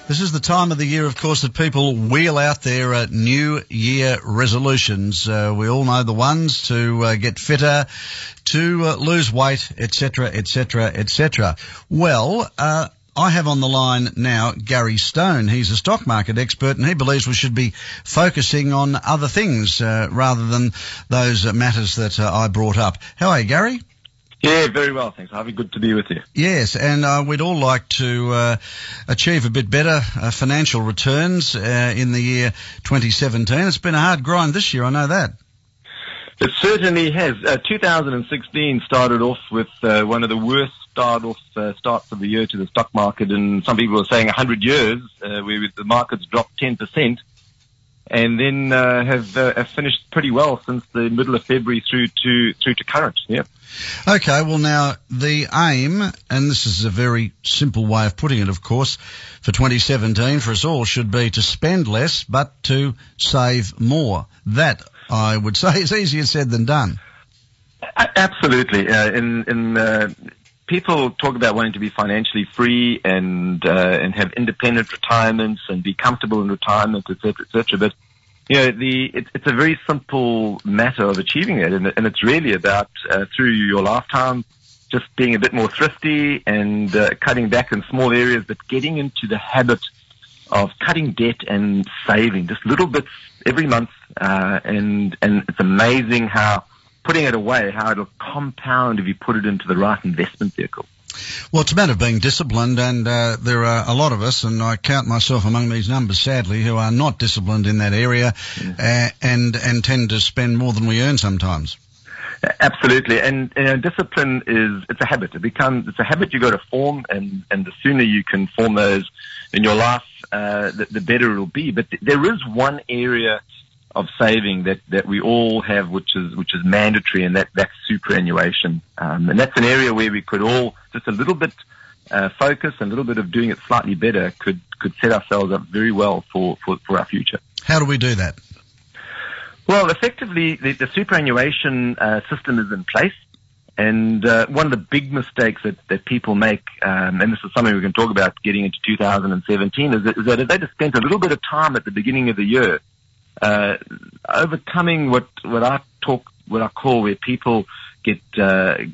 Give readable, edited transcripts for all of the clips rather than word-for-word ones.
This is the time of the year, of course, that people wheel out their New Year resolutions. We all know the ones: to get fitter, to lose weight, etc., etc., etc. Well, I have on the line now Gary Stone. He's a stock market expert, and he believes we should be focusing on other things rather than those matters that I brought up. How are you, Gary? Yeah, very well, thanks, Harvey. Good to be with you. Yes, and we'd all like to achieve a bit better financial returns in the year 2017. It's been a hard grind this year, I know that. It certainly has. 2016 started off with one of the worst starts of the year to the stock market, and some people are saying 100 years, where the market's dropped 10%. And then have finished pretty well since the middle of February through to current. Yeah. Okay. Well, now the aim, and this is a very simple way of putting it, of course, for 2017 for us all should be to spend less but to save more. That, I would say, is easier said than done. Absolutely. People talk about wanting to be financially free and have independent retirements and be comfortable in retirement, etc., etc. But it's a very simple matter of achieving it, and it's really about through your lifetime just being a bit more thrifty and cutting back in small areas, but getting into the habit of cutting debt and saving just little bits every month, and it's amazing how putting it away, how it'll compound if you put it into the right investment vehicle. Well, it's a matter of being disciplined, and there are a lot of us, and I count myself among these numbers, sadly, who are not disciplined in that area, and tend to spend more than we earn sometimes. Absolutely, and discipline it's a habit. It's a habit you got to form, and the sooner you can form those in your life, the better it'll be. But there is one area of saving that we all have, which is mandatory, and that's superannuation. And that's an area where we could all just a little bit focus and a little bit of doing it slightly better could set ourselves up very well for our future. How do we do that? Well, effectively, the superannuation system is in place, and one of the big mistakes that people make, and this is something we can talk about getting into 2017, is that if they just spent a little bit of time at the beginning of the year overcoming what I call where people get given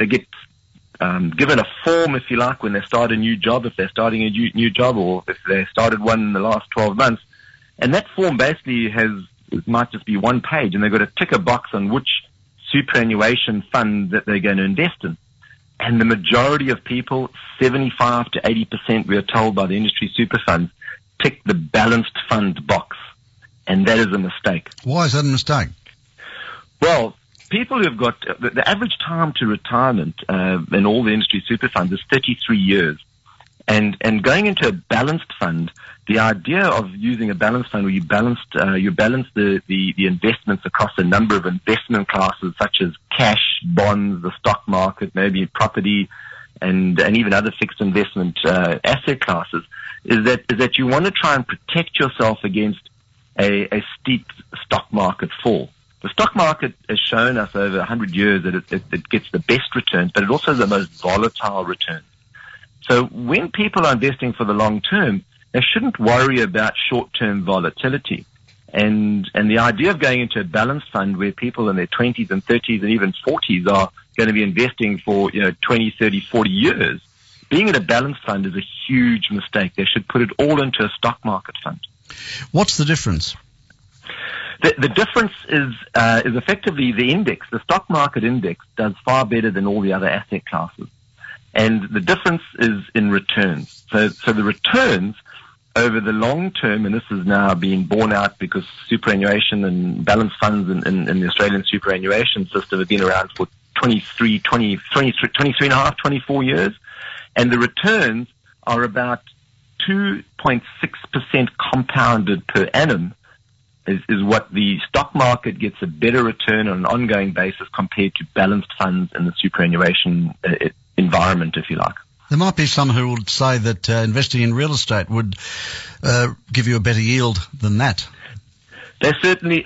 a form, if you like, when they start a new job, if they're starting a new job, or if they started one in the last 12 months, and that form basically it might just be one page, and they've got to tick a box on which superannuation fund that they're going to invest in. And the majority of people, 75 to 80%, we are told by the industry super funds, tick the balanced fund box. And that is a mistake. Why is that a mistake? Well, people who've got the average time to retirement in all the industry super funds is 33 years. And going into a balanced fund, the idea of using a balanced fund where you balance the investments across a number of investment classes such as cash, bonds, the stock market, maybe property, and even other fixed investment asset classes, is that you want to try and protect yourself against a steep stock market fall. The stock market has shown us over 100 years that it gets the best returns, but it also has the most volatile returns. So when people are investing for the long term, they shouldn't worry about short-term volatility. And the idea of going into a balanced fund where people in their 20s and 30s and even 40s are going to be investing for 20, 30, 40 years, being in a balanced fund is a huge mistake. They should put it all into a stock market fund. What's the difference? The difference is effectively the index. The stock market index does far better than all the other asset classes. And the difference is in returns. So the returns over the long term, and this is now being borne out because superannuation and balanced funds in the Australian superannuation system have been around for 23 and a half, 24 years. And the returns are about 2.6% compounded per annum is what the stock market gets a better return on an ongoing basis compared to balanced funds in the superannuation environment, if you like. There might be some who would say that investing in real estate would give you a better yield than that. They certainly,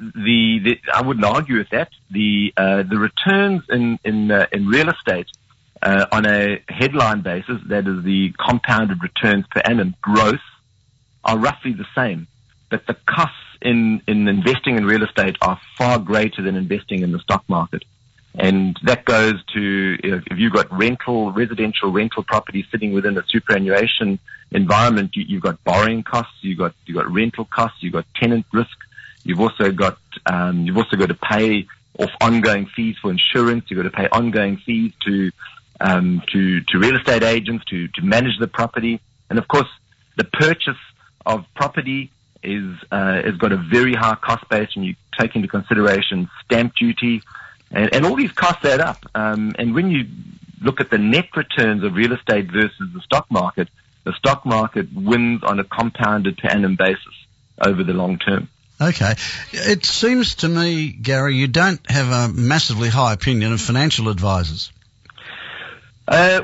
I wouldn't argue with that. The returns in real estate on a headline basis, that is the compounded returns per annum gross, are roughly the same. But the costs in investing in real estate are far greater than investing in the stock market. And that goes to, if you've got residential rental property sitting within a superannuation environment, you've got borrowing costs, you've got rental costs, you've got tenant risk, you've also got to pay off ongoing fees for insurance, you've got to pay ongoing fees to real estate agents to manage the property. And of course, the purchase of property has got a very high cost base, and you take into consideration stamp duty, and all these costs add up. And when you look at the net returns of real estate versus the stock market wins on a compounded per annum basis over the long term. Okay. It seems to me, Gary, you don't have a massively high opinion of financial advisors. I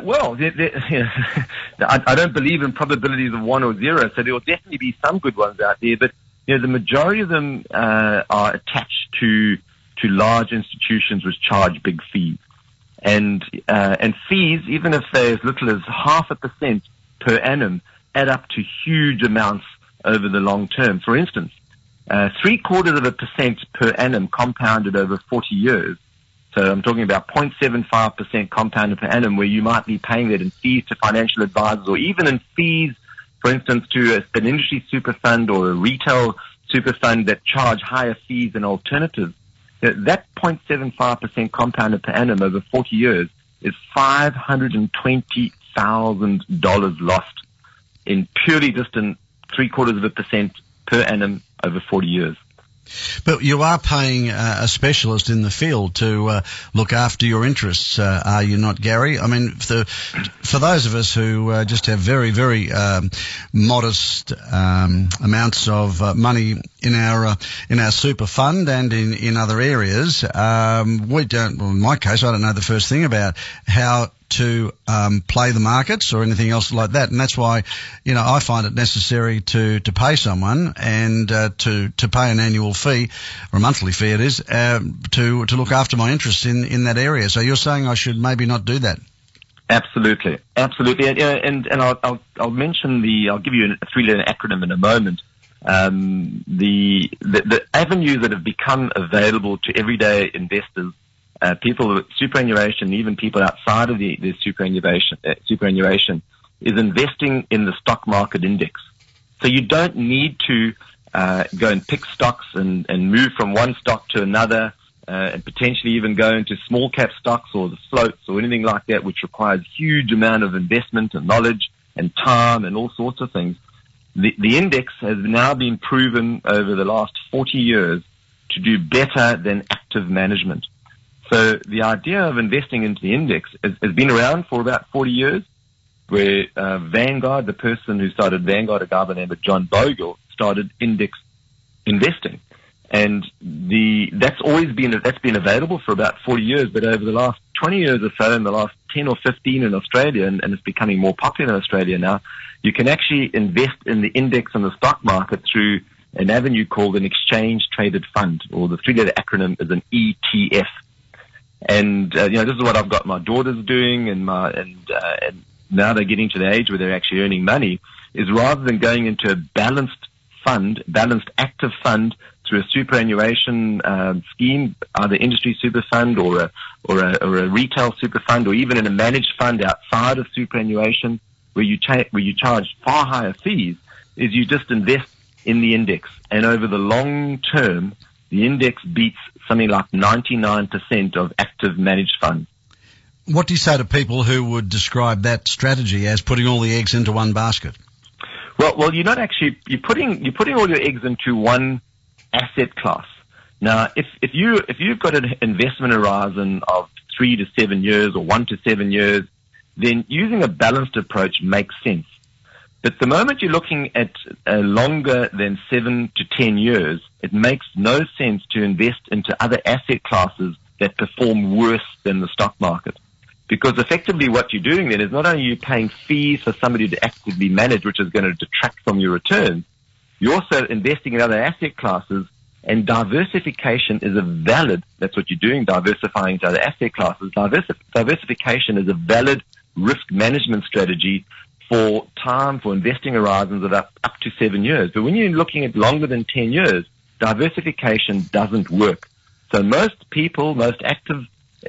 don't believe in probabilities of 1 or 0, so there will definitely be some good ones out there, but the majority of them are attached to large institutions which charge big fees. And fees, even if they're as little as 0.5% per annum, add up to huge amounts over the long term. For instance, 0.75% per annum compounded over 40 years. So I'm talking about 0.75% compounded per annum, where you might be paying that in fees to financial advisors, or even in fees, for instance, to an industry super fund or a retail super fund that charge higher fees than alternatives. That 0.75% compounded per annum over 40 years is $520,000 lost in purely just in 0.75% per annum over 40 years. But you are paying a specialist in the field to look after your interests, are you not, Gary? I mean, for those of us who just have very, very modest amounts of money in our super fund and in other areas, we don't. Well, in my case, I don't know the first thing about how to play the markets or anything else like that, and that's why I find it necessary to pay someone and to pay an annual fee or a monthly fee, it is, to look after my interests in that area. So you're saying I should maybe not do that? Absolutely, and I'll mention I'll give you a 3-letter acronym in a moment. The avenues that have become available to everyday investors, people with superannuation, even people outside of the superannuation, is investing in the stock market index. So you don't need to go and pick stocks and move from one stock to another, and potentially even go into small cap stocks or the floats or anything like that, which requires huge amount of investment and knowledge and time and all sorts of things. The index has now been proven over the last 40 years to do better than active management. So the idea of investing into the index has been around for about 40 years, where Vanguard, the person who started Vanguard, a guy by the name of John Bogle, started index investing. And that's been available for about 40 years, but over the last 20 years or so, in the last 10 or 15 in Australia, and it's becoming more popular in Australia now, you can actually invest in the index and the stock market through an avenue called an exchange-traded fund, or the 3-letter acronym is an ETF. And this is what I've got my daughters doing, and now they're getting to the age where they're actually earning money. Is rather than going into a balanced active fund through a superannuation scheme, either industry super fund or a retail super fund, or even in a managed fund outside of superannuation, where you charge far higher fees, is you just invest in the index, and over the long term, the index beats something like 99% of active managed funds. What do you say to people who would describe that strategy as putting all the eggs into one basket? Well, you're not actually, you're putting all your eggs into one asset class. Now, if you've got an investment horizon of 3 to 7 years or 1 to 7 years, then using a balanced approach makes sense. But the moment you're looking at longer than 7 to 10 years, it makes no sense to invest into other asset classes that perform worse than the stock market. Because effectively what you're doing then is not only you paying fees for somebody to actively manage, which is going to detract from your returns, you're also investing in other asset classes And diversification is that's what you're doing, diversifying to other asset classes. Diversification is a valid risk management strategy for investing horizons of up to 7 years. But when you're looking at longer than 10 years, diversification doesn't work. So most active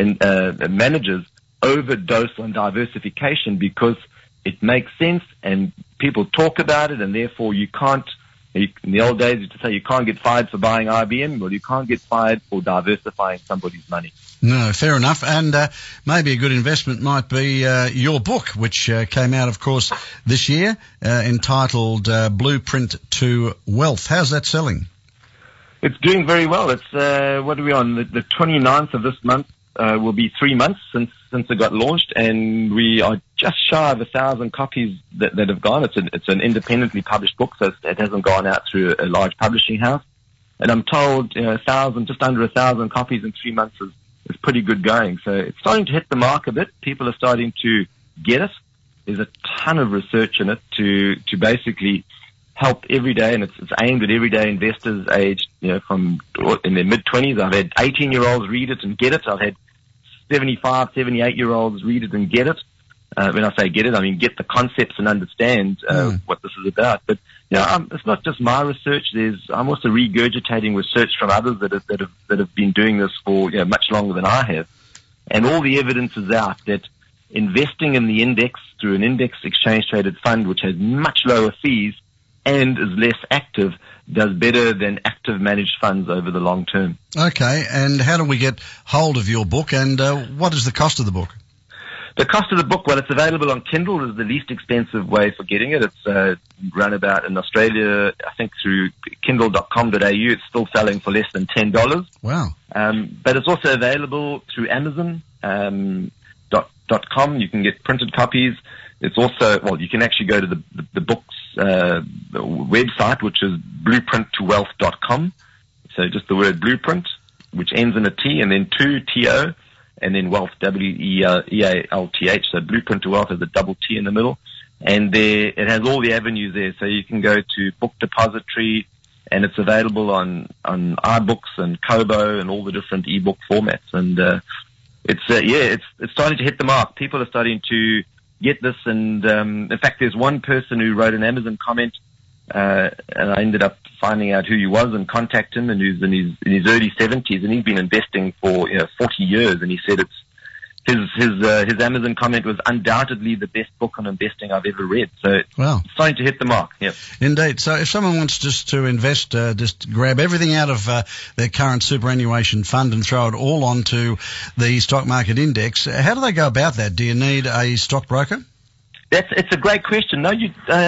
managers overdose on diversification because it makes sense and people talk about it, and therefore you can't. In the old days, you used to say you can't get fired for buying IBM. Well, you can't get fired for diversifying somebody's money. No, fair enough. And maybe a good investment might be your book, which came out, of course, this year, entitled Blueprint to Wealth. How's that selling? It's doing very well. It's what are we on? The 29th of this month will be 3 months since it got launched, and we are just shy of 1,000 copies that have gone. It's an independently published book, so it hasn't gone out through a large publishing house. And I'm told, just under 1,000 copies in 3 months is pretty good going. So it's starting to hit the mark a bit. People are starting to get it. There's a ton of research in it to basically help every day, and it's aimed at everyday investors aged, from in their mid-20s. I've had 18-year-olds read it and get it. I've had 75, 78-year-olds read it and get it. When I say get it, I mean get the concepts and understand what this is about. But it's not just my research. I'm also regurgitating research from others that have been doing this for much longer than I have, and all the evidence is out that investing in the index through an index exchange traded fund, which has much lower fees and is less active, does better than active managed funds over the long term. Okay, and how do we get hold of your book, and what is the cost of the book? The cost of the book, well, it's available on Kindle, is the least expensive way for getting it. It's run about in Australia, I think, through kindle.com.au. It's still selling for less than $10. Wow. But it's also available through Amazon, .com. You can get printed copies. It's also, you can actually go to the book's website, which is blueprinttowealth.com. So just the word blueprint, which ends in a T, and then T-O, and then wealth, W-E-A-L-T-H. So Blueprint to Wealth has a double T in the middle. And it has all the avenues there. So you can go to Book Depository, and it's available on iBooks and Kobo and all the different ebook formats. And it's starting to hit the mark. People are starting to get this, and in fact, there's one person who wrote an Amazon comment, and I ended up finding out who he was and contact him, and who's in his early 70s, and he's been investing for 40 years, and he said his Amazon comment was undoubtedly the best book on investing I've ever read. So it's starting to hit the mark. Yep. Indeed. So if someone wants just to invest, just grab everything out of their current superannuation fund and throw it all onto the stock market index, how do they go about that? Do you need a stockbroker? It's a great question. No,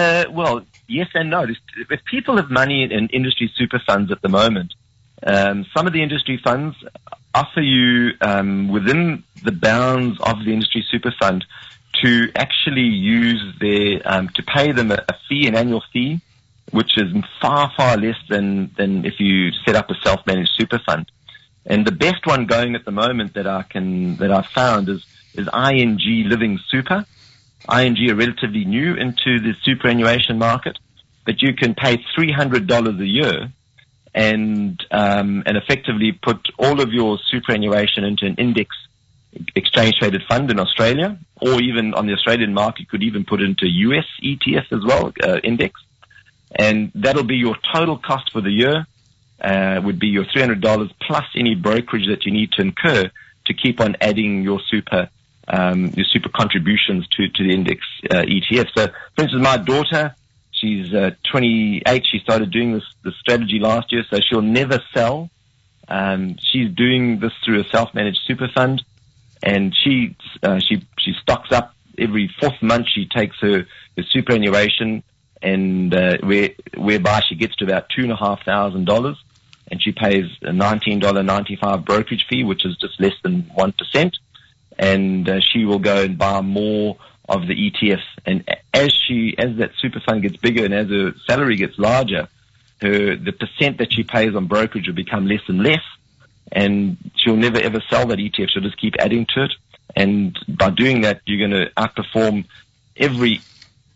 yes and no. If people have money in industry super funds at the moment, some of the industry funds offer you, within the bounds of the industry super fund, to actually use to pay them a fee, an annual fee, which is far, far less than if you set up a self-managed super fund. And the best one going at the moment that I've found is ING Living Super. ING are relatively new into the superannuation market, but you can pay $300 a year and effectively put all of your superannuation into an index exchange traded fund in Australia, or even on the Australian market, you could even put it into US ETF as well, index. And that'll be your total cost for the year, would be your $300 plus any brokerage that you need to incur to keep on adding your super contributions to the index ETF. So, for instance, my daughter, she's 28. She started doing this strategy last year, so she'll never sell. She's doing this through a self-managed super fund, and she stocks up every fourth month. She takes her superannuation, and whereby she gets to about $2,500, and she pays a $19.95 brokerage fee, which is just less than 1%. And she will go and buy more of the ETFs. And as that super fund gets bigger and as her salary gets larger, the percent that she pays on brokerage will become less and less. And she'll never ever sell that ETF. She'll just keep adding to it. And by doing that, you're going to outperform every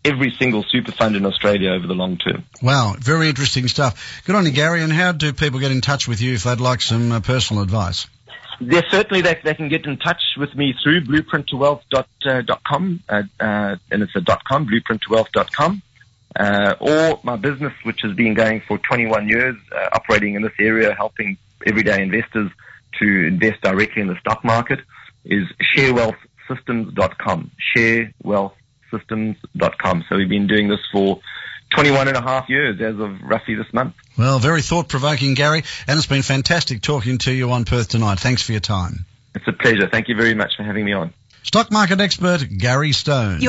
every single super fund in Australia over the long term. Wow, very interesting stuff. Good on you, Gary. And how do people get in touch with you if they'd like some personal advice? Yes, certainly they can get in touch with me through blueprinttowealth.com, and it's a .com, blueprinttowealth.com, or my business, which has been going for 21 years, operating in this area, helping everyday investors to invest directly in the stock market, is sharewealthsystems.com, sharewealthsystems.com. So we've been doing this for 21 and a half years as of roughly this month. Well, very thought-provoking, Gary, and it's been fantastic talking to you on Perth Tonight. Thanks for your time. It's a pleasure. Thank you very much for having me on. Stock market expert Gary Stone.